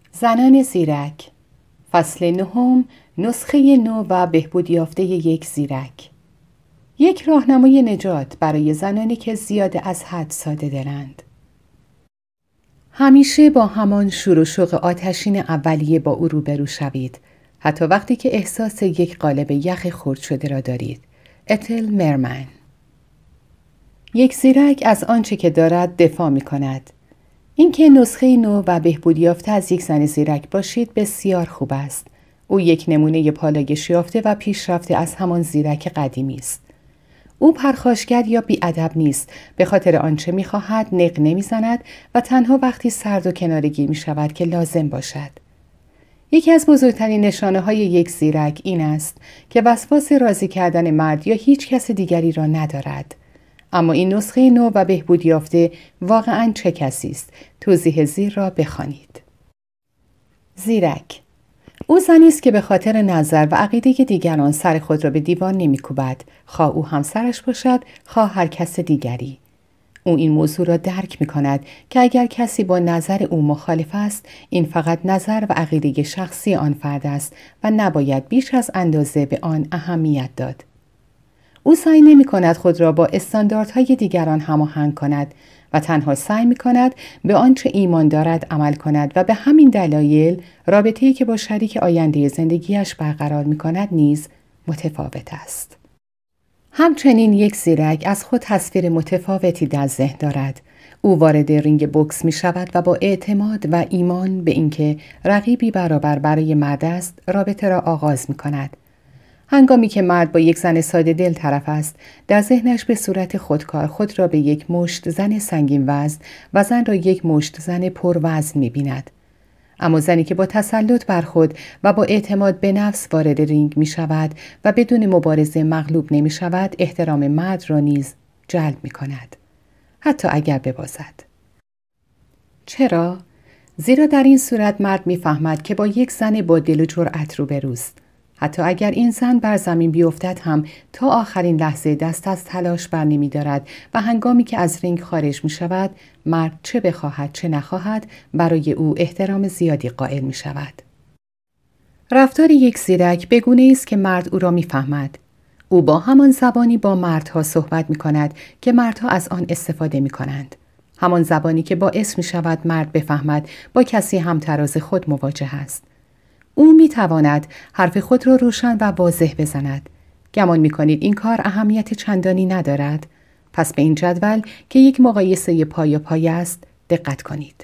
زنان زیرک، فصل نهم، نسخه نو و بهبود یافته یک زیرک. یک راهنمای نجات برای زنانی که زیاده از حد ساده دلند. همیشه با همان شور و شوق آتشین اولیه با او روبرو شوید، حتی وقتی که احساس یک قالب یخ خرد شده را دارید. اتل مرمن. یک زیرک از آنچه که دارد دفاع می کند. اینکه نسخه نو و بهبود یافته از یک زن زیرک باشید بسیار خوب است. او یک نمونه پالایش یافته و پیشرفته از همان زیرک قدیمی است. او پرخاشگر یا بی‌ادب نیست، به خاطر آنچه می‌خواهد نق نمی‌زند و تنها وقتی سرد و کناره‌گیر می‌شود که لازم باشد. یکی از بزرگترین نشانه‌های یک زیرک این است که وسواس راضی کردن مرد یا هیچ کس دیگری را ندارد. اما این نسخه نو و بهبود یافته واقعاً چه کسی است؟ توضیح زیر را بخوانید. زیرک. او زنی است که به خاطر نظر و عقیده دیگران سر خود را به دیوار نمی‌کوبد، خواه او همسرش باشد، خواه هر کس دیگری. او این موضوع را درک می‌کند که اگر کسی با نظر او مخالف است، این فقط نظر و عقیده شخصی آن فرد است و نباید بیش از اندازه به آن اهمیت داد. او سعی نمی‌کند خود را با استانداردهای دیگران هماهنگ کند و تنها سعی می‌کند به آنچه ایمان دارد عمل کند و به همین دلایل رابطه‌ای که با شریک آینده زندگیش برقرار می‌کند نیز متفاوت است. همچنین یک زیرک از خود تصویر متفاوتی در ذهن دارد. او وارد رینگ بوکس می‌شود و با اعتماد و ایمان به اینکه رقیبی برابر برای مرد است، رابطه را آغاز می‌کند. هنگامی که مرد با یک زن ساده دل طرف است، در ذهنش به صورت خودکار خود را به یک مشت زن سنگین وزن و زن را یک مشت زن پر وزن می‌بیند. اما زنی که با تسلط بر خود و با اعتماد به نفس وارد رینگ می شود و بدون مبارزه مغلوب نمی شود، احترام مرد را نیز جلب می کند، حتی اگر ببازد. چرا؟ زیرا در این صورت مرد می فهمد که با یک زن با دل و جرأت روبروست. حتی اگر این زن بر زمین بیفتد هم تا آخرین لحظه دست از تلاش بر نمی دارد و هنگامی که از رینگ خارج می شود، مرد چه بخواهد چه نخواهد برای او احترام زیادی قائل می شود. رفتار یک زیرک به گونه‌ای است که مرد او را می فهمد. او با همان زبانی با مردها صحبت می کند که مردها از آن استفاده می کنند. همان زبانی که باعث می شود مرد بفهمد با کسی همتراز خود مواجه است. او می تواند حرف خود را روشن و واضح بزند. گمان می کنید این کار اهمیت چندانی ندارد؟ پس به این جدول که یک مقایسه پای است دقت کنید.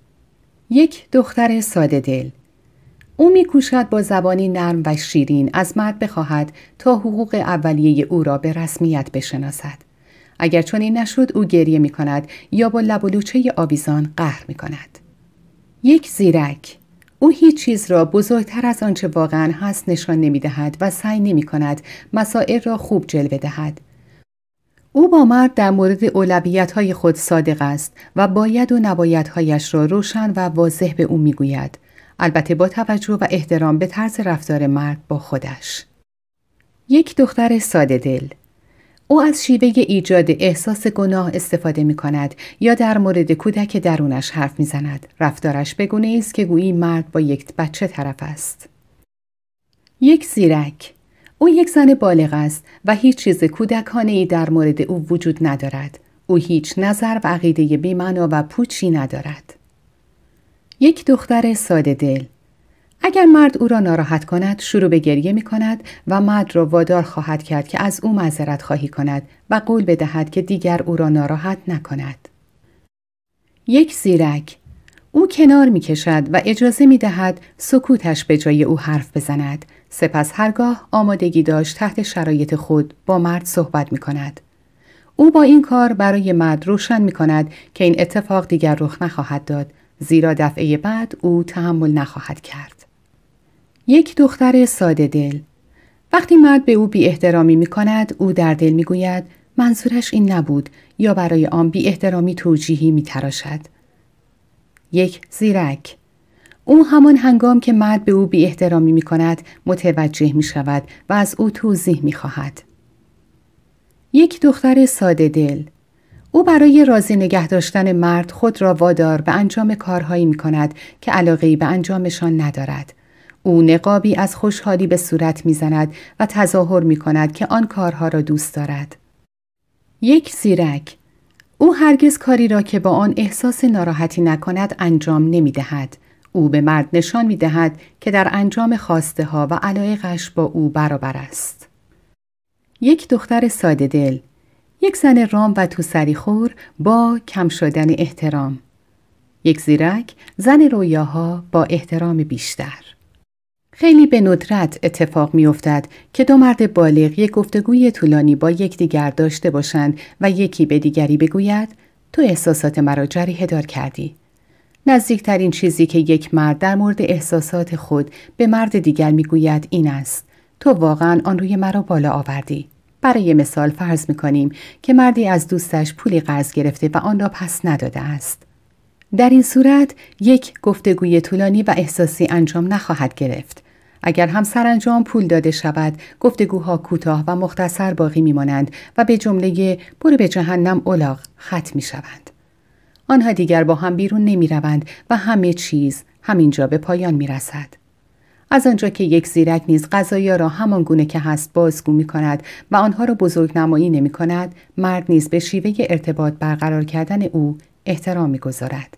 یک دختر ساده دل. او می کوشد با زبانی نرم و شیرین از مرد بخواهد تا حقوق اولیه او را به رسمیت بشناسد. اگر چنین نشد او گریه می کند یا با لب و لوچه آویزان قهر می کند. یک زیرک. او هیچ چیز را بزرگتر از آنچه واقعاً هست نشان نمی دهد و سعی نمی کند مسائل را خوب جلوه دهد. او با مرد در مورد اولویت‌های خود صادق است و باید و نبایدهایش را روشن و واضح به او می گوید. البته با توجه و احترام به طرز رفتار مرد با خودش. یک دختر ساده دل. او از شیوه ایجاد احساس گناه استفاده می کند یا در مورد کودک درونش حرف می زند. رفتارش به گونه‌ای است که گویی مرد با یک بچه طرف است. یک زیرک. او یک زن بالغ است و هیچ چیز کودکانه‌ای در مورد او وجود ندارد. او هیچ نظر و عقیده بی‌معنا و پوچی ندارد. یک دختر ساده دل. اگر مرد او را ناراحت کند، شروع به گریه می کند و مرد را وادار خواهد کرد که از او معذرت خواهی کند و قول بدهد که دیگر او را ناراحت نکند. یک زیرک. او کنار می کشد و اجازه می دهد سکوتش به جای او حرف بزند. سپس هرگاه آمادگی داشت تحت شرایط خود با مرد صحبت می کند. او با این کار برای مرد روشن می کند که این اتفاق دیگر رخ نخواهد داد، زیرا دفعه بعد او تحمل نخواهد کرد. یک دختر ساده دل. وقتی مرد به او بی احترامی می کند، او در دل می گوید منظورش این نبود یا برای آن بی احترامی توجیهی می تراشد. یک زیرک. او همان هنگام که مرد به او بی احترامی می کند متوجه می شود و از او توضیح می خواهد. یک دختر ساده دل. او برای راضی نگه داشتن مرد خود را وادار به انجام کارهایی می کند که علاقه‌ای به انجامشان ندارد. او نقابی از خوشحالی به صورت می زند و تظاهر می کند که آن کارها را دوست دارد. یک زیرک. او هرگز کاری را که با آن احساس ناراحتی نکند انجام نمی دهد. او به مرد نشان می دهد که در انجام خواسته ها و علایقش با او برابر است. یک دختر ساده دل. یک زن رام و توسریخور با کم شدن احترام. یک زیرک، زن رویاها با احترام بیشتر. خیلی به ندرت اتفاق می افتد که دو مرد بالغ یک گفتگوی طولانی با یکدیگر داشته باشند و یکی به دیگری بگوید تو احساسات مرا جریحه دار کردی. نزدیکترین چیزی که یک مرد در مورد احساسات خود به مرد دیگر می گوید این است تو واقعا آن روی مرا بالا آوردی. برای مثال فرض می کنیم که مردی از دوستش پولی قرض گرفته و آن را پس نداده است. در این صورت یک گفتگوی طولانی و احساسی انجام نخواهد گرفت. اگر هم سرانجام پول داده شود، گفتگوها کوتاه و مختصر باقی می‌مانند و به جمله برو به جهنم الاغ ختم می‌شوند. آنها دیگر با هم بیرون نمی‌روند و همه چیز همینجا به پایان می‌رسد. از آنجا که یک زیرک نیز قضایا را همان گونه که هست بازگو می‌کند و آنها را بزرگنمایی نمی‌کند، مرد نیز به شیوه ارتباط برقرار کردن او احترام می‌گذارد.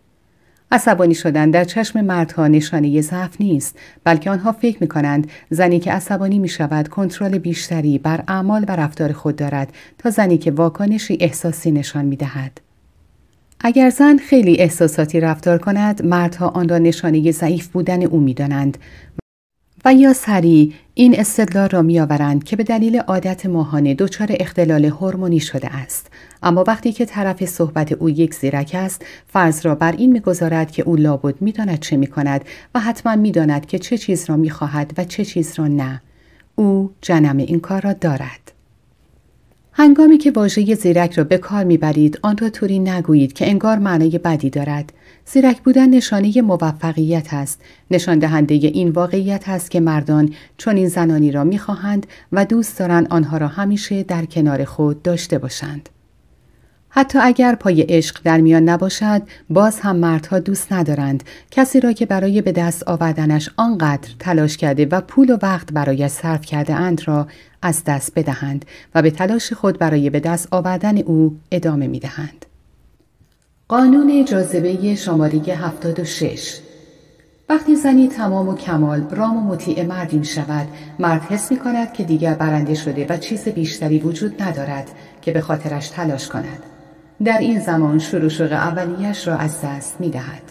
عصبانی شدن در چشم مردها نشانه ضعف نیست، بلکه آنها فکر می‌کنند زنی که عصبانی می‌شود کنترل بیشتری بر اعمال و رفتار خود دارد تا زنی که واکنشی احساسی نشان می‌دهد. اگر زن خیلی احساساتی رفتار کند، مردها آن را نشانه ضعیف بودن او می‌دانند و یا سریع این استدلال را می‌آورند که به دلیل عادت ماهانه دچار اختلال هورمونی شده است. اما وقتی که طرف صحبت او یک زیرک است، فرض را بر این می‌گذارد که او لابد می‌داند چه می‌کند و حتما می‌داند که چه چیز را می‌خواهد و چه چیز را نه. او جنم این کار را دارد. هنگامی که واژه زیرک را به کار می‌برید، آن را طوری نگویید که انگار معنای بدی دارد. زیرک بودن نشانه موفقیت است، نشان دهنده این واقعیت است که مردان چون این زنانی را می‌خواهند و دوست دارند آنها را همیشه در کنار خود داشته باشند. حتی اگر پای عشق در میان نباشد، باز هم مردها دوست ندارند کسی را که برای به دست آوردنش آنقدر تلاش کرده و پول و وقت برایش صرف کرده اند را از دست بدهند و به تلاش خود برای به دست آوردن او ادامه می دهند. قانون جاذبه شماره 76. وقتی زنی تمام و کمال رام و مطیع مردی می شود، مرد حس می کند که دیگر برنده شده و چیز بیشتری وجود ندارد که به خاطرش تلاش کند. در این زمان شروع اولیش را از دست می دهد.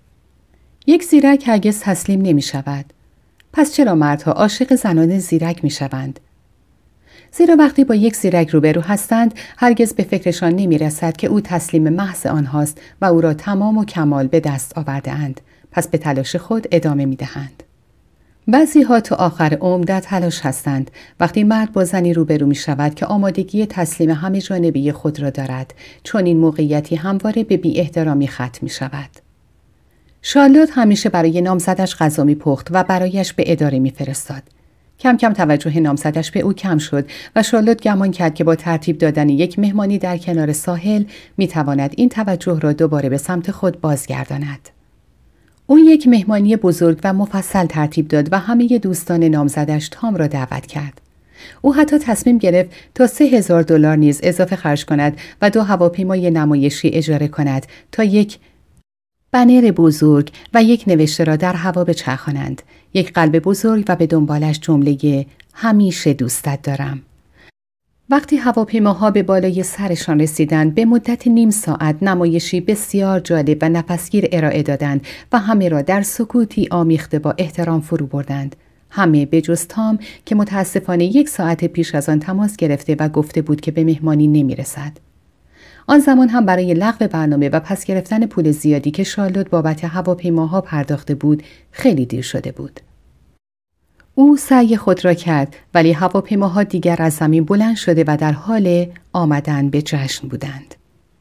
یک زیرک هرگز تسلیم نمی شود. پس چرا مردها عاشق زنان زیرک می شوند؟ زیرا وقتی با یک زیرک روبرو هستند، هرگز به فکرشان نمی رسد که او تسلیم محض آنهاست و او را تمام و کمال به دست آورده اند. پس به تلاش خود ادامه می دهند. بعضی ها تا آخر عمر در تلاش هستند. وقتی مرد با زنی روبرو می شود که آمادگی تسلیم همه جانبه خود را دارد، چون این موقعیتی همواره به بی احترامی ختم می شود. شارلوت همیشه برای نامزدش غذا می پخت و برایش به اداره می فرستاد. کم کم توجه نامزدش به او کم شد و شارلوت گمان کرد که با ترتیب دادن یک مهمانی در کنار ساحل می تواند این توجه را دوباره به سمت خود بازگرداند. او یک مهمانی بزرگ و مفصل ترتیب داد و همه دوستان نامزدش تام را دعوت کرد. او حتی تصمیم گرفت تا $3000 نیز اضافه خرج کند و 2 هواپیمای نمایشی اجاره کند تا یک بنر بزرگ و یک نوشته را در هوا بچرخانند، یک قلب بزرگ و به دنبالش جمله همیشه دوستت دارم. وقتی هواپیماها به بالای سرشان رسیدند، به مدت نیم ساعت نمایشی بسیار جالب و نفسگیر ارائه دادند و همه را در سکوتی آمیخته با احترام فرو بردند. همه به جز تام که متاسفانه 1 ساعت پیش از آن تماس گرفته و گفته بود که به مهمانی نمی‌رسد. آن زمان هم برای لغو برنامه و پس گرفتن پول زیادی که شارلوت بابت هواپیماها پرداخته بود، خیلی دیر شده بود. او سعی خود را کرد، ولی هواپیماها دیگر از زمین بلند شده و در حال آمدن به جشن بودند.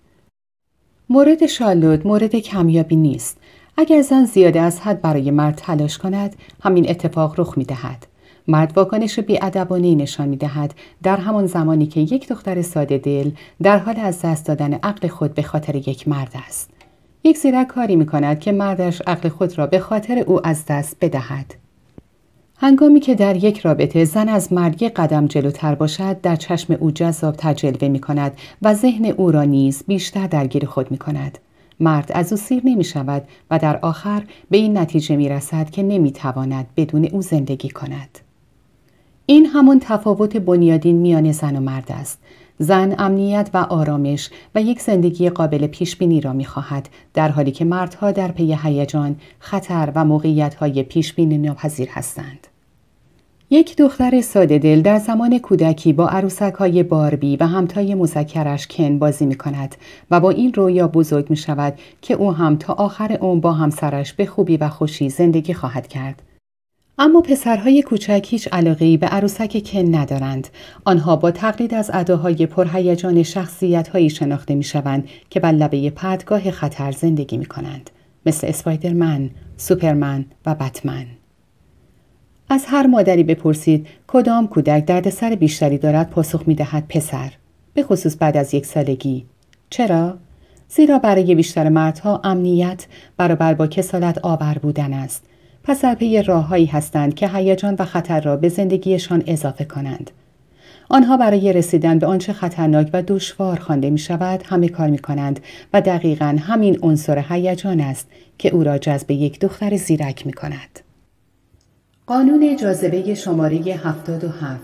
مورد شارلوت مورد کمیابی نیست. اگر زن زیاده از حد برای مرد تلاش کند، همین اتفاق رخ می دهد. مرد واکنش بی‌ادبانه‌ای نشان می‌دهد در همان زمانی که یک دختر ساده دل در حال از دست دادن عقل خود به خاطر یک مرد است. یک زیرک کاری می‌کند که مردش عقل خود را به خاطر او از دست بدهد. هنگامی که در یک رابطه زن از مرد یک قدم جلوتر باشد، در چشم او جذاب‌تر جلوه می‌کند و ذهن او را نیز بیشتر درگیر خود می‌کند. مرد از او سیر نمی‌شود و در آخر به این نتیجه می‌رسد که نمی‌تواند بدون او زندگی کند. این همان تفاوت بنیادین میان زن و مرد است. زن امنیت و آرامش و یک زندگی قابل پیشبینی را می‌خواهد، در حالی که مردها در پی هیجان، خطر و موقعیت‌های پیشبینی ناپذیر هستند. یک دختر ساده دل در زمان کودکی با عروسک‌های باربی و همتای مذکرش کن بازی می‌کند و با این رویا بزرگ می‌شود که او هم تا آخر عمر با همسرش به خوبی و خوشی زندگی خواهد کرد. اما پسرهای کوچک هیچ علاقه‌ای به عروسک کن ندارند. آنها با تقلید از اداهای پرهیجان شخصیت‌هایی شناخته می‌شوند که بر لبه پرتگاه خطر زندگی می‌کنند، مثل اسپایدرمن، سوپرمن و بتمن. از هر مادری بپرسید کدام کودک دردسر بیشتری دارد، پاسخ می‌دهد پسر، به خصوص بعد از 1 سالگی. چرا؟ زیرا برای بیشتر مردها امنیت برابر با کسالت آور بودن است. پس در پی راه‌هایی هستند که هیجان و خطر را به زندگیشان اضافه کنند. آنها برای رسیدن به آنچه خطرناک و دشوار خوانده می‌شود همه کار می‌کنند و دقیقاً همین عنصر هیجان است که او را جذب یک دختر زیرک می‌کند. قانون جاذبه شماره 77.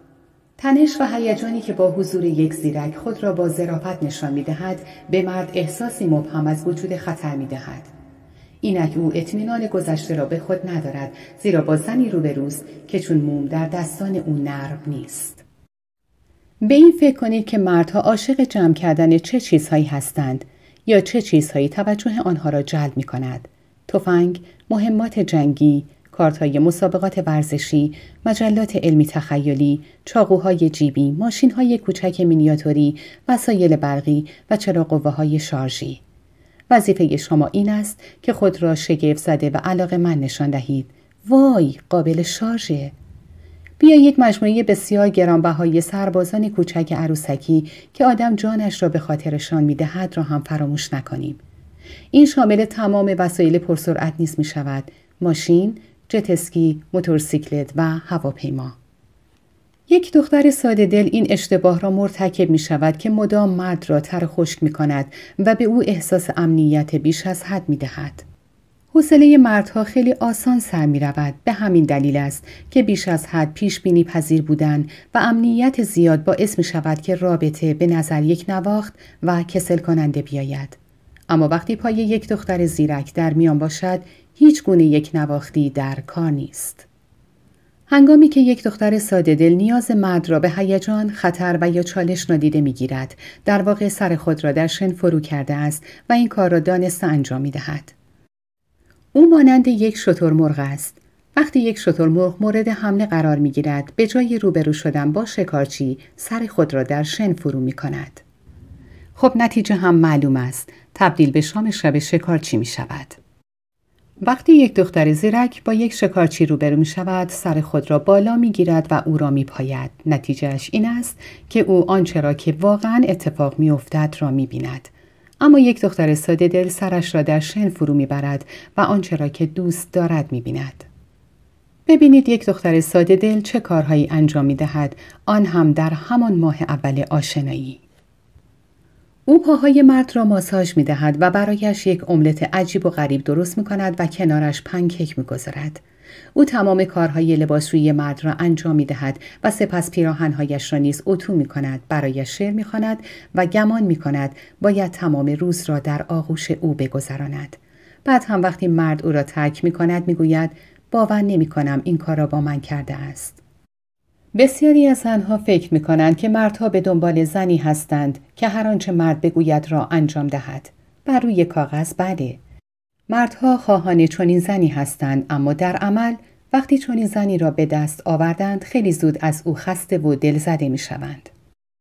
تنش و هیجانی که با حضور یک زیرک خود را با ظرافت نشان می‌دهد، به مرد احساسی مبهم از وجود خطر می‌دهد. اینک او اطمینان گذشته را به خود ندارد، زیرا با زنی روبروست که چون موم در دستان او نرم نیست. به این فکر کنید که مردها عاشق جمع کردن چه چیزهایی هستند یا چه چیزهایی توجه آنها را جلب می کند. تفنگ، مهمات جنگی، کارت‌های مسابقات ورزشی، مجلات علمی تخیلی، چاقوهای جیبی، ماشین‌های کوچک مینیاتوری، وسایل برقی و چراغ‌قوه‌های شارژی. وظیفه شما این است که خود را شگفت زده و علاقه‌مند نشان دهید. وای، قابل شارژه. بیا یک مجموعه بسیار گرانبهای سربازان کوچک عروسکی که آدم جانش را به خاطرشان می‌دهد را هم فراموش نکنیم. این شامل تمام وسایل پرسرعت نیز می‌شود: ماشین، جت اسکی، موتورسیکلت و هواپیما. یک دختر ساده دل این اشتباه را مرتکب می شود که مدام مرد را تر خشک می کند و به او احساس امنیت بیش از حد می دهد. حوصله مردها خیلی آسان سر می رود. به همین دلیل است که بیش از حد پیش بینی پذیر بودن و امنیت زیاد باعث می شود که رابطه به نظر یک نواخت و کسل کننده بیاید. اما وقتی پای یک دختر زیرک در میان باشد، هیچ گونه یک نواختی در کار نیست. هنگامی که یک دختر ساده دل نیاز مرد را به هیجان، خطر و یا چالش نادیده می‌گیرد، در واقع سر خود را در شن فرو کرده است و این کار را دانسته انجام می‌دهد. او مانند یک شترمرغ است. وقتی یک شترمرغ مورد حمله قرار می‌گیرد، به جای روبرو شدن با شکارچی، سر خود را در شن فرو می‌کند. خب نتیجه هم معلوم است. تبدیل به شام شب شکارچی می‌شود. وقتی یک دختر زیرک با یک شکارچی روبرو می شود، سر خود را بالا می گیرد و او را می پاید. نتیجهش این است که او آنچه را که واقعا اتفاق می افتد را می بیند. اما یک دختر ساده دل سرش را در شن فرو می برد و آنچه را که دوست دارد می بیند. ببینید یک دختر ساده دل چه کارهایی انجام می دهد، آن هم در همان ماه اول آشنایی. او پاهای مرد را ماساژ می دهد و برایش یک املت عجیب و غریب درست می کند و کنارش پنکیک می گذارد. او تمام کارهای لباسشویی مرد را انجام می دهد و سپس پیراهنهایش را نیز اتو می کند، برایش شعر می خواند و گمان می کند باید تمام روز را در آغوش او بگذراند. بعد هم وقتی مرد او را ترک می کند می گوید باور نمی کنم این کار را با من کرده است. بسیاری از زنها فکر می‌کنند که مردها به دنبال زنی هستند که هر آنچه مرد بگوید را انجام دهد. بر روی کاغذ بله. مردها خواهان چنین زنی هستند، اما در عمل وقتی چنین زنی را به دست آوردند خیلی زود از او خسته و دلزده می‌شوند.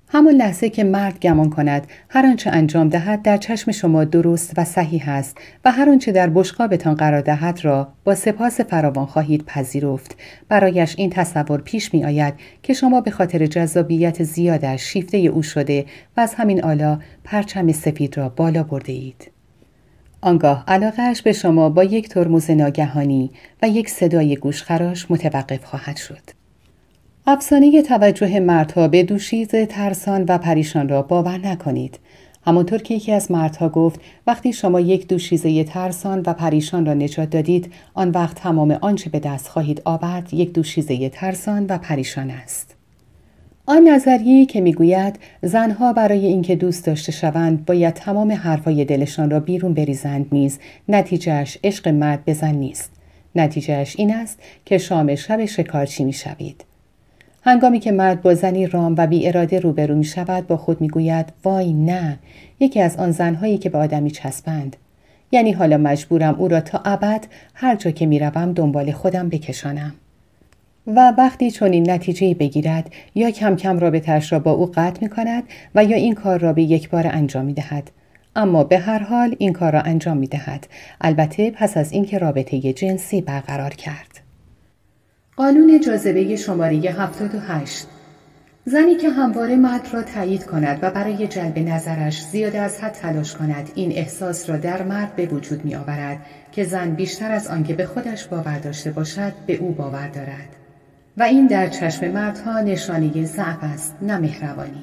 همان لحظه که مرد گمان کند هر آنچه انجام دهد در چشم شما درست و صحیح است و هر آنچه در بشقابتان قرار دهد را با سپاس فراوان خواهید پذیرفت، برایش این تصور پیش می آید که شما به خاطر جذابیت زیادش شیفته او شده و از همین آلا پرچم سفید را بالا برده اید. آنگاه علاقه‌اش به شما با یک ترمز ناگهانی و یک صدای گوشخراش متوقف خواهد شد. افسانه توجه مردها به دوشیز ترسان و پریشان را باور نکنید. همانطور که یکی از مردها گفت وقتی شما یک دوشیزه ترسان و پریشان را نجات دادید، آن وقت تمام آنچه به دست خواهید آورد یک دوشیزه ترسان و پریشان است. آن نظریه‌ای که میگوید زنها برای اینکه دوست داشته شوند باید تمام حرفای دلشان را بیرون بریزند نیز نتیجهش عشق مرد به زن نیست. نتیجهش این است که شام شب شکارچی میشوید. هنگامی که مرد با زنی رام و بی اراده روبرو می شود با خود می گوید وای نه، یکی از آن زنهایی که به آدمی چسبند. یعنی حالا مجبورم او را تا ابد هر جا که می روم دنبال خودم بکشانم. و وقتی چون این نتیجه‌ای بگیرد یا کم کم رابطه‌اش را با او قطع می کند و یا این کار را به یک بار انجام می دهد. اما به هر حال این کار را انجام می دهد. البته پس از اینکه رابطه جنسی برقرار کرد. قانون جاذبه شماره 78. زنی که همواره مرد را تایید کند و برای جلب نظرش زیاده از حد تلاش کند این احساس را در مرد به وجود می آورد که زن بیشتر از آنکه به خودش باور داشته باشد به او باور دارد و این در چشم مردها نشانه ضعف است، نه مهربانی.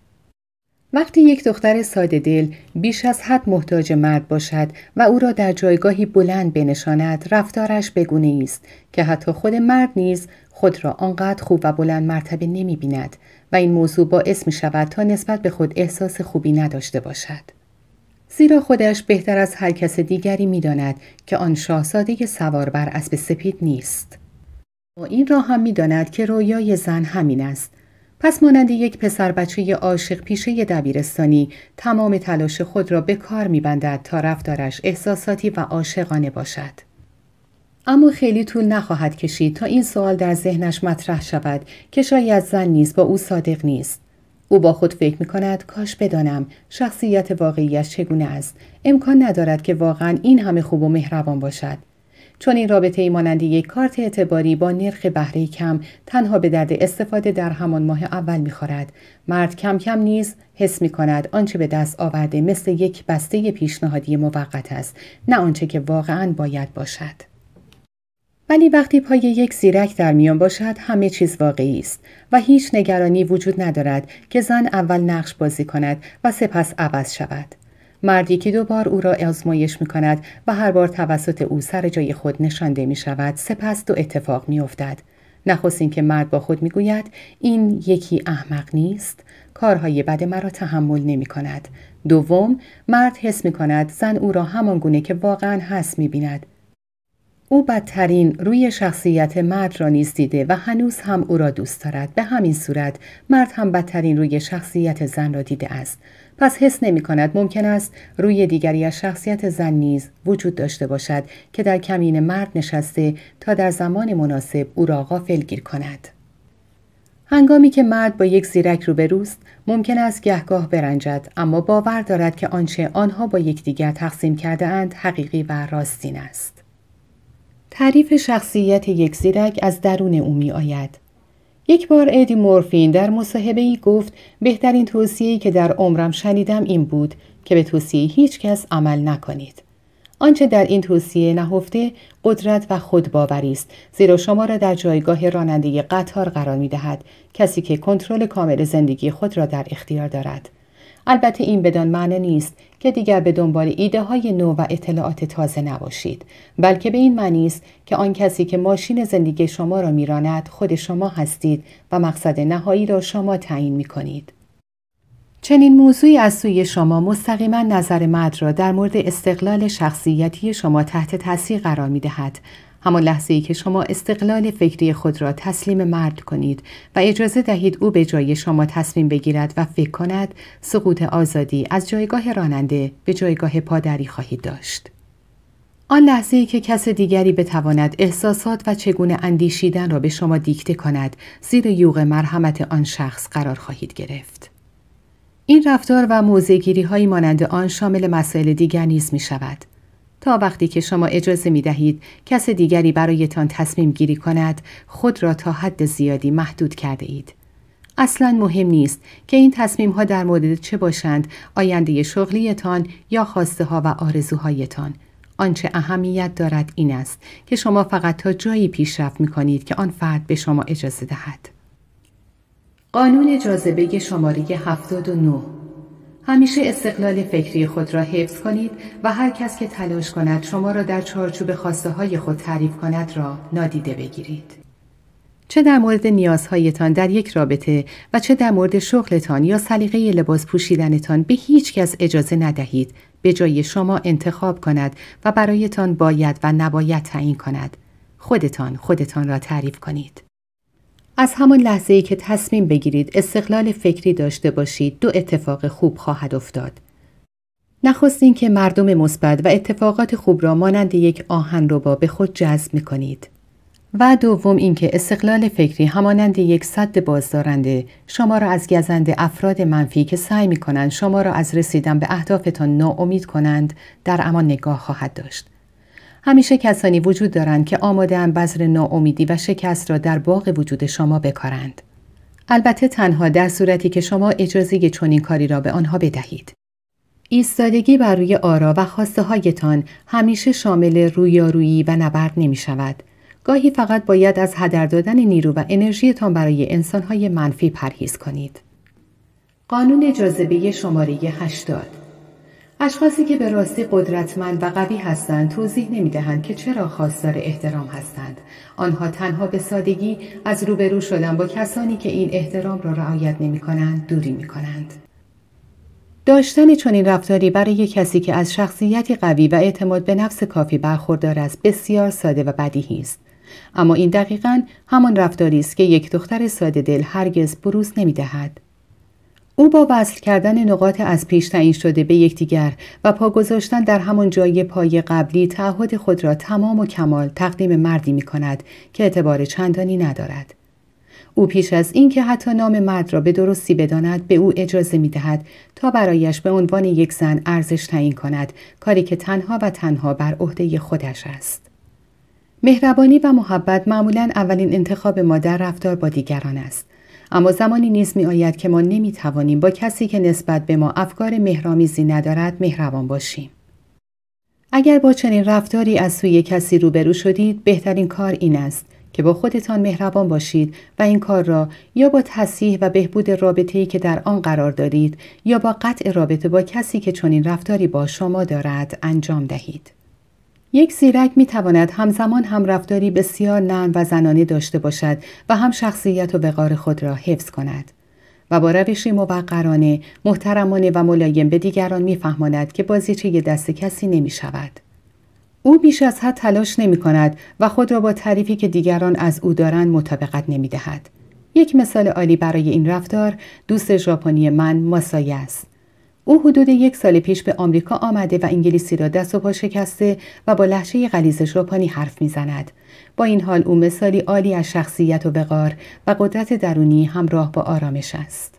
وقتی یک دختر ساده دل بیش از حد محتاج مرد باشد و او را در جایگاهی بلند بنشاند، رفتارش بگونه است که حتی خود مرد نیز خود را آنقدر خوب و بلند مرتبه نمی بیند و این موضوع باعث می شود تا نسبت به خود احساس خوبی نداشته باشد. زیرا خودش بهتر از هر کس دیگری می داند که آن شاهزاده سوار بر اسب سپید نیست. و این را هم می داند که رویای زن همین است. پس مانند یک پسر بچه عاشق پیشه دبیرستانی تمام تلاش خود را به کار می‌بندد تا رفتارش احساساتی و عاشقانه باشد. اما خیلی طول نخواهد کشید تا این سوال در ذهنش مطرح شود که شاید زن نیز با او صادق نیست. او با خود فکر می‌کند کاش بدانم شخصیت واقعیش چگونه است. امکان ندارد که واقعاً این همه خوب و مهربان باشد. چون این رابطه مانند یک کارت اعتباری با نرخ بهره کم تنها به درد استفاده در همان ماه اول می‌خورد. مرد کم کم نیز حس می‌کند آنچه به دست آورده مثل یک بسته پیشنهادی موقت است، نه آنچه که واقعاً باید باشد. ولی وقتی پای یک زیرک در میان باشد همه چیز واقعی است و هیچ نگرانی وجود ندارد که زن اول نقش بازی کند و سپس عوض شود. مرد یکی دو بار او را آزمایش می کند و هر بار توسط او سر جای خود نشانده می شود. سپس دو اتفاق می افتد. نخست این که مرد با خود می گوید این یکی احمق نیست، کارهای بد مرا تحمل نمی کند. دوم، مرد حس می کند زن او را همان گونه که واقعا هست می بیند. او بدترین روی شخصیت مرد را نیز دیده و هنوز هم او را دوست دارد. به همین صورت مرد هم بدترین روی شخصیت زن را دیده است. پس حس نمی کند ممکن است روی دیگری از شخصیت زن نیز وجود داشته باشد که در کمین مرد نشسته تا در زمان مناسب او را غافلگیر کند. هنگامی که مرد با یک زیرک روبروست ممکن است گهگاه برنجد، اما باور دارد که آنچه آنها با یکدیگر تقسیم کرده اند حقیقی و راستین است. تعریف شخصیت یک زیرک از درون او می آید. یک بار ادی مورفین در مصاحبه‌ای گفت بهترین توصیه‌ای که در عمرم شنیدم این بود که به توصیه هیچ کس عمل نکنید. آنچه در این توصیه نهفته قدرت و خودباوری است، زیرا شما را در جایگاه راننده قطار قرار می‌دهد، کسی که کنترل کامل زندگی خود را در اختیار دارد. البته این بدان معنی نیست که دیگر به دنبال ایده‌های نو و اطلاعات تازه نباشید، بلکه به این معنی است که آن کسی که ماشین زندگی شما را می‌راند خود شما هستید و مقصد نهایی را شما تعیین می‌کنید. چنین موضوعی از سوی شما مستقیما نظر مرد را در مورد استقلال شخصیتی شما تحت تاثیر قرار می‌دهد. همان لحظه‌ای که شما استقلال فکری خود را تسلیم مرد کنید و اجازه دهید او به جای شما تصمیم بگیرد و فکر کند، سقوط آزادی از جایگاه راننده به جایگاه پادری خواهید داشت. آن لحظه‌ای که کس دیگری بتواند احساسات و چگونه اندیشیدن را به شما دیکته کند، زیر یوغ مرحمت آن شخص قرار خواهید گرفت. این رفتار و موضع‌گیری‌هایی مانند آن شامل مسائل دیگر نیز می‌شود. تا وقتی که شما اجازه می‌دهید کس دیگری برایتان تصمیم گیری کند، خود را تا حد زیادی محدود کرده اید. اصلاً مهم نیست که این تصمیم‌ها در مورد چه باشند، آینده شغلیتان یا خواسته‌ها و آرزوهایتان. آنچه اهمیت دارد این است که شما فقط تا جایی پیشرفت می‌کنید که آن فرد به شما اجازه دهد. قانون جاذبه شماره 79. همیشه استقلال فکری خود را حفظ کنید و هر کس که تلاش کند شما را در چارچوب خواسته‌های خود تعریف کند را نادیده بگیرید. چه در مورد نیازهایتان در یک رابطه و چه در مورد شغلتان یا سلیقه لباس پوشیدنتان به هیچ کس اجازه ندهید به جای شما انتخاب کند و برایتان باید و نباید تعیین کند. خودتان را تعریف کنید. از همان لحظه‌ای که تصمیم بگیرید استقلال فکری داشته باشید، دو اتفاق خوب خواهد افتاد. نخست این که مردم مثبت و اتفاقات خوب را مانند یک آهنربا به خود جذب می‌کنید. و دوم اینکه استقلال فکری همانند یک سد بازدارنده شما را از گزند افراد منفی که سعی می‌کنند شما را از رسیدن به اهدافتان ناامید کنند در امان نگاه خواهد داشت. همیشه کسانی وجود دارند که آماده‌اند بذر ناامیدی و شکست را در باغ وجود شما بکارند. البته تنها در صورتی که شما اجازه چنین کاری را به آنها بدهید. ایستادگی بر روی آرا و خواسته هایتان همیشه شامل رویارویی و نبرد نمی شود. گاهی فقط باید از هدر دادن نیرو و انرژیتان برای انسانهای منفی پرهیز کنید. قانون جاذبه شماره 80. اشخاصی که به راستی قدرتمند و قوی هستند توضیح نمی‌دهند که چرا خواستار احترام هستند. آنها تنها به سادگی از روبرو شدن با کسانی که این احترام را رعایت نمی‌کنند دوری می‌کنند. داشتن چنین رفتاری برای کسی که از شخصیتی قوی و اعتماد به نفس کافی برخوردار است بسیار ساده و بدیهی است. اما این دقیقاً همان رفتاری است که یک دختر ساده دل هرگز بروز نمی‌دهد. او با وصل کردن نقاط از پیش تعیین شده به یکدیگر و پا گذاشتن در همان جای پای قبلی تعهد خود را تمام و کمال تقدیم مردی می‌کند که اعتبار چندانی ندارد. او پیش از اینکه حتی نام مرد را به درستی بداند به او اجازه می‌دهد تا برایش به عنوان یک زن ارزش تعیین کند، کاری که تنها و تنها بر عهده خودش است. مهربانی و محبت معمولاً اولین انتخاب ما در رفتار با دیگران است. اما زمانی نیز می آید که ما نمی توانیم با کسی که نسبت به ما افکار مهرآمیزی ندارد مهربان باشیم. اگر با چنین رفتاری از سوی کسی روبرو شدید، بهترین کار این است که با خودتان مهربان باشید و این کار را یا با تصحیح و بهبود رابطه‌ای که در آن قرار دارید یا با قطع رابطه با کسی که چنین رفتاری با شما دارد انجام دهید. یک زیرک می تواند همزمان هم رفتاری بسیار نرم و زنانه داشته باشد و هم شخصیت و وقار خود را حفظ کند و با روشی موقرانه، محترمانه و ملایم به دیگران می فهماند که بازیچه دست کسی نمی شود. او بیش از حد تلاش نمی کند و خود را با تعریفی که دیگران از او دارند مطابقت نمی دهد. یک مثال عالی برای این رفتار دوست ژاپنی من ماسایی است. او حدود 1 سال پیش به آمریکا آمده و انگلیسی را دست و پا شکسته و با لهجه غلیظ ژاپنی حرف می‌زند. با این حال او مثالی عالی از شخصیت و وقار و قدرت درونی همراه با آرامش است.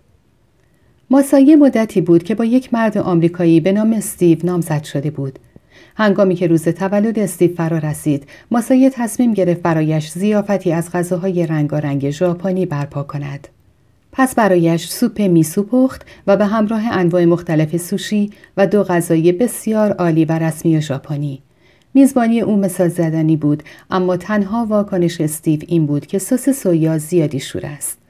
ماسایی مدتی بود که با یک مرد آمریکایی به نام استیو نامزد شده بود. هنگامی که روز تولد استیو فرا رسید، ماسایی تصمیم گرفت برایش ضیافتی از غذاهای رنگارنگ ژاپنی برپا کند. پس برایش سوپ میسو پخت و به همراه انواع مختلف سوشی و 2 غذای بسیار عالی و رسمی ژاپنی. میزبانی او مثال زدنی بود، اما تنها واکنش استیو این بود که سس سویا زیادی شور است.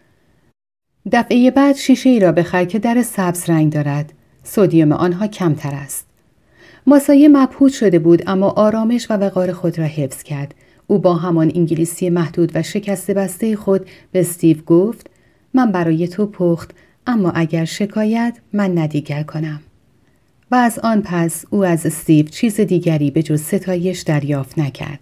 دفعه بعد شیشه ای را بخر که در سبز رنگ دارد. سدیم آنها کمتر است. ماسایی مبهوت شده بود، اما آرامش و وقار خود را حفظ کرد. او با همان انگلیسی محدود و شکسته بسته خود به استیو گفت: من برای تو پخت، اما اگر شکایت من ندیگر کنم. و از آن پس او از استیو چیز دیگری به جز ستایش دریافت نکرد.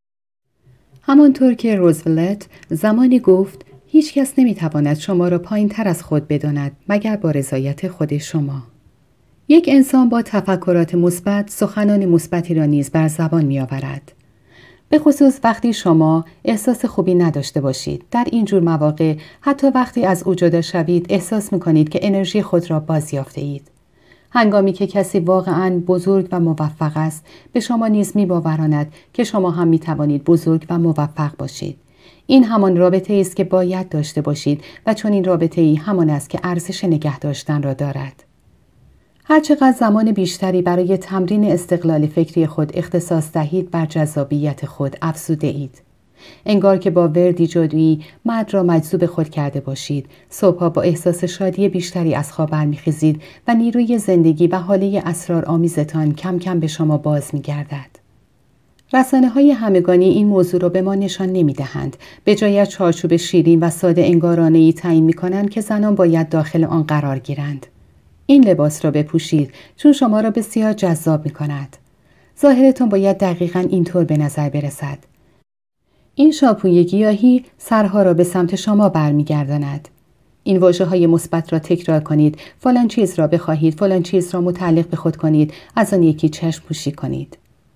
همانطور که روزولت زمانی گفت: هیچ کس نمیتواند شما را پایین تر از خود بداند مگر با رضایت خود شما. یک انسان با تفکرات مثبت سخنان مثبتی را نیز بر زبان می آورد. به خصوص وقتی شما احساس خوبی نداشته باشید. در این جور مواقع حتی وقتی از او جدا شوید احساس می‌کنید که انرژی خود را بازیافته اید. هنگامی که کسی واقعاً بزرگ و موفق است، به شما نیز می‌باوراند که شما هم می‌توانید بزرگ و موفق باشید. این همان رابطه است که باید داشته باشید و چون این رابطه‌ای همان است که ارزش نگه داشتن را دارد. هرچقدر زمان بیشتری برای تمرین استقلال فکری خود اختصاص دهید بر جذابیت خود افزوده اید. انگار که با وردی جادویی مرد را مجذوب خود کرده باشید. صبحها با احساس شادی بیشتری از خواب برمیخیزید و نیروی زندگی و حاله اسرارآمیزتان کم کم به شما باز می‌گردد. رسانه‌های همگانی این موضوع را به ما نشان نمی‌دهند. به جای از چارچوب شیرین و ساده انگارانه‌ای تعیین می‌کنند که زنان باید داخل آن قرار گیرند. این لباس را بپوشید چون شما را بسیار جذاب می‌کند. ظاهرتان باید دقیقاً اینطور به نظر برسد. این شامپوی گیاهی سرها را به سمت شما برمیگرداند. این واژه‌های مثبت را تکرار کنید. فلان چیز را بخواهید، فلان چیز را متعلق به خود کنید، از آن یکی چشم پوشی کنید.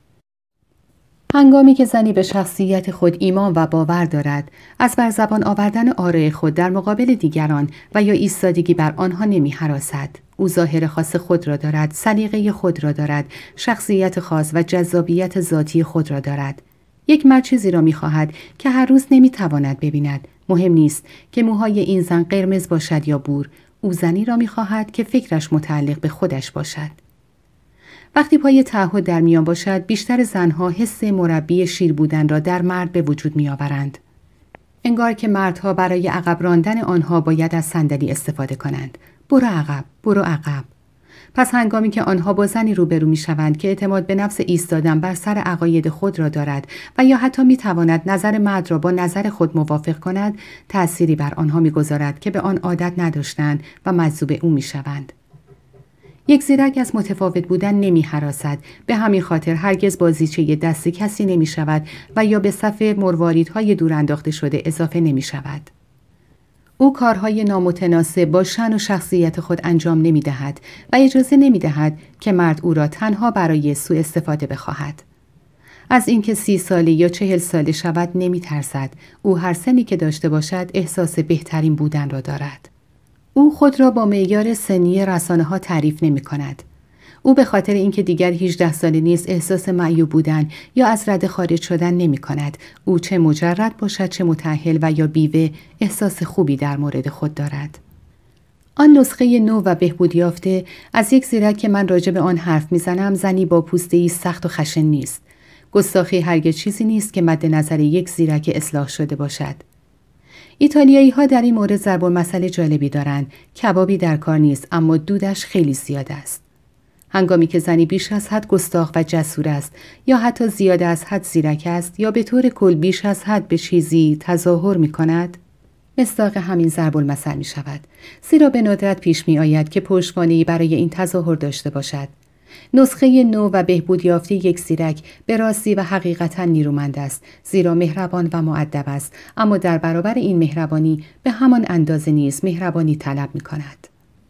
هنگامی که زنی به شخصیت خود ایمان و باور دارد، از بر زبان آوردن آراء خود در مقابل دیگران و یا ایستادگی بر آنها نمی‌هراسد. او ظاهر خاص خود را دارد، سلیقه خود را دارد، شخصیت خاص و جذابیت ذاتی خود را دارد. یک مرد چیزی را می‌خواهد که هر روز نمی‌تواند ببیند. مهم نیست که موهای این زن قرمز باشد یا بور. او زنی را می‌خواهد که فکرش متعلق به خودش باشد. وقتی پای تعهد در میان باشد، بیشتر زنها حس مربی شیر بودن را در مرد به وجود می‌آورند. انگار که مردها برای عقب راندن آنها باید از صندلی استفاده کنند. برو عقب، برو عقب. پس هنگامی که آنها با زنی روبرو می‌شوند که اعتماد به نفس ایستادن بر سر عقاید خود را دارد و یا حتی می‌تواند نظر مرد را با نظر خود موافق کند، تأثیری بر آنها می‌گذارد که به آن عادت نداشتند و مجذوب او می‌شوند. یک زیرک از متفاوت بودن نمی‌هراسد. به همین خاطر هرگز بازیچه دستی کسی نمی‌شود و یا به صف مرواریدهای دور انداخته شده اضافه نمی‌شود. او کارهای نامتناسب با شأن و شخصیت خود انجام نمی‌دهد و اجازه نمی‌دهد که مرد او را تنها برای سوء استفاده بخواهد. از اینکه 30 ساله یا 40 ساله شود نمی‌ترسد. او هر سنی که داشته باشد احساس بهترین بودن را دارد. او خود را با معیار سنی رسانه‌ها تعریف نمی‌کند. او به خاطر اینکه دیگر 18 ساله نیست احساس معیوب بودن یا از رده خارج شدن نمی‌کند. او چه مجرد باشد چه متأهل و یا بیوه احساس خوبی در مورد خود دارد. آن نسخه نو و بهبود یافته از یک زیرک که من راجع به آن حرف می‌زنم زنی با پوسته‌ای سخت و خشن نیست. گستاخی هرگز چیزی نیست که مد نظر یک زیرک اصلاح شده باشد. ایتالیایی‌ها در این مورد ضرب المثل جالبی دارند. کبابی در کار نیست اما دودش خیلی زیاد است. هنگامی که زنی بیش از حد گستاخ و جسور است یا حتی زیاد از حد زیرک است یا به طور کل بیش از حد به چیزی تظاهر می‌کند، مصداق همین ضرب المثل می‌شود. زیرا به ندرت پیش می‌آید که پشتوانه‌ای برای این تظاهر داشته باشد. نسخه نو و بهبود یافته یک زیرک به راستی و حقیقتاً نیرومند است، زیرا مهربان و مؤدب است، اما در برابر این مهربانی به همان اندازه نیز مهربانی طلب می‌کند.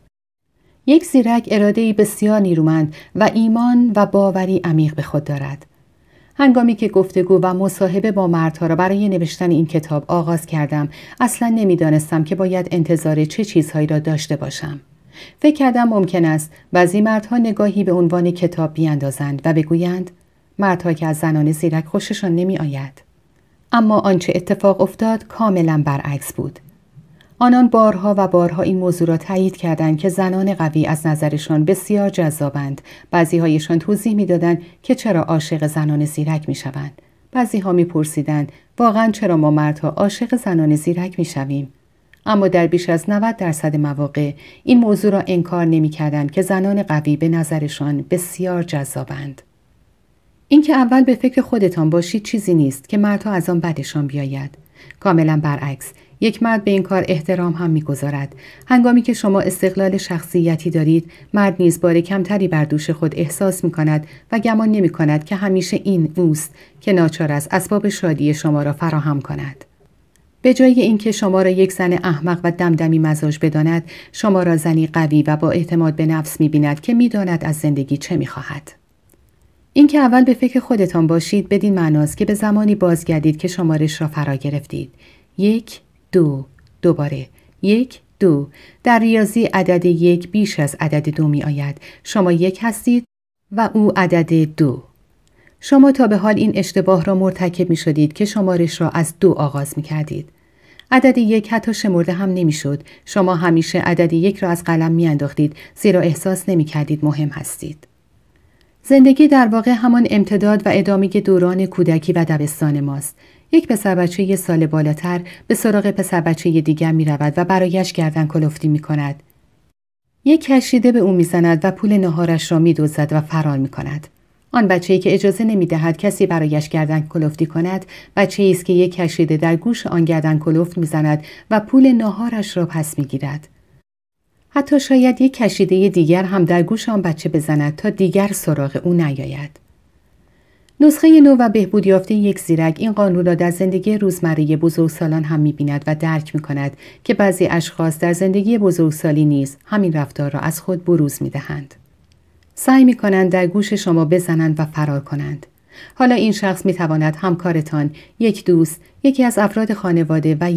یک زیرک اراده‌ای بسیار نیرومند و ایمان و باوری عمیق به خود دارد. هنگامی که گفتگو و مصاحبه با مردها را برای نوشتن این کتاب آغاز کردم، اصلاً نمی‌دانستم که باید انتظار چه چیزهایی را داشته باشم. فکر کردم ممکن است بعضی مردها نگاهی به عنوان کتاب بیاندازند و بگویند مردها که از زنان زیرک خوششان نمی آید. اما آنچه اتفاق افتاد کاملا برعکس بود. آنان بارها و بارها این موضوع را تایید کردند که زنان قوی از نظرشان بسیار جذابند. بعضی هایشان توضیح می دادند که چرا عاشق زنان زیرک می شوند. بعضی ها می پرسیدند واقعا چرا ما مردها عاشق زنان زیرک می شویم؟ اما در بیش از 90% مواقع این موضوع را انکار نمی کردند که زنان قوی به نظرشان بسیار جذابند. اینکه اول به فکر خودتان باشید چیزی نیست که مردها از آن بدشان بیاید. کاملا برعکس، یک مرد به این کار احترام هم می‌گذارد. هنگامی که شما استقلال شخصیتی دارید، مرد نیز بار کمتری بر دوش خود احساس می‌کند و گمان نمی‌کند که همیشه این اوست که ناچار است اسباب شادی شما را فراهم کند. به جای اینکه شما را یک زن احمق و دمدمی مزاج بداند، شما را زنی قوی و با اعتماد به نفس می‌بیند که می‌داند از زندگی چه می‌خواهد. اینکه اول به فکر خودتان باشید بدین معناست که به زمانی بازگردید که شمارش را فرا گرفتید. 1 2 دوباره 1 2. در ریاضی عدد 1 بیش از عدد 2 می آید. شما 1 هستید و او عدد 2. شما تا به حال این اشتباه را مرتکب می شدید که شمارش را از 2 آغاز می کردید. عدد 1 حتی شمرده هم نمی شد. شما همیشه عدد 1 را از قلم می انداختید زیرا احساس نمی کردید مهم هستید. زندگی در واقع همان امتداد و ادامه دوران کودکی و دبستان ماست. یک پسر بچه یه سال بالاتر به سراغ پسر بچه دیگر می رود و برایش گردن کلفتی می کند. یک کشیده به او می زند و پول ناهارش را می دزدد و فرار می کند. آن بچه‌ای که اجازه نمی دهد کسی برایش گردن کلفتی کند، بچه‌ای است که یک کشیده در گوش آن گردن کلفت می زند و پول ناهارش را پس می گیرد. حتی شاید یک کشیده دیگر هم در گوش آن بچه بزند تا دیگر سراغ او نیاید. نسخه نو و بهبود یافته یک زیرک این قانون را در زندگی روزمره بزرگسالان هم می‌بیند و درک می‌کند که بعضی اشخاص در زندگی بزرگسالی نیز همین رفتار را از خود بروز می‌دهند. سعی می‌کنند در گوش شما بزنند و فرار کنند. حالا این شخص می‌تواند همکارتان، یک دوست، یکی از افراد خانواده و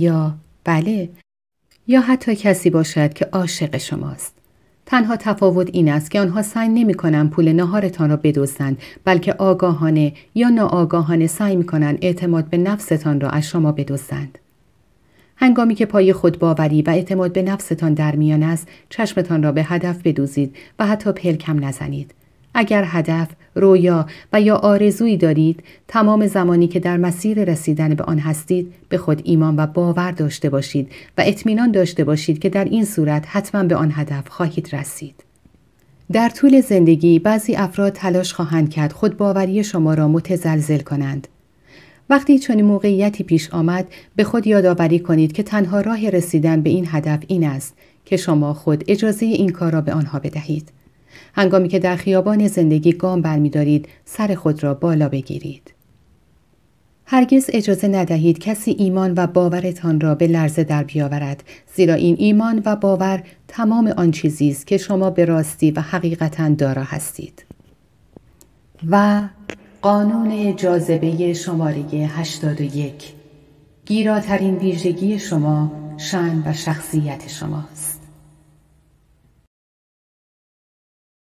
یا حتی کسی باشد که عاشق شماست. تنها تفاوت این است که آنها سعی نمی‌کنند پول ناهارتان را بدزدند، بلکه آگاهانه یا ناآگاهانه سعی می‌کنند اعتماد به نفستان را از شما بدزدند. هنگامی که پای خودباوری و اعتماد به نفستان در میان است، چشمتان را به هدف بدوزید و حتی پلکم نزنید. اگر هدف، رویا و یا آرزویی دارید، تمام زمانی که در مسیر رسیدن به آن هستید، به خود ایمان و باور داشته باشید و اطمینان داشته باشید که در این صورت حتما به آن هدف خواهید رسید. در طول زندگی بعضی افراد تلاش خواهند کرد خودباوری شما را متزلزل کنند. وقتی چنین موقعیتی پیش آمد، به خود یادآوری کنید که تنها راه رسیدن به این هدف این است که شما خود اجازه این کار را به آنها بدهید. هنگامی که در خیابان زندگی گام برمی‌دارید، سر خود را بالا بگیرید. هرگز اجازه ندهید کسی ایمان و باورتان را به لرزه در بیاورد، زیرا این ایمان و باور تمام آن چیزی است که شما به راستی و حقیقتاً دارا هستید. و قانون جاذبه شماره 81: گیراترین ویژگی شما شأن و شخصیت شماست.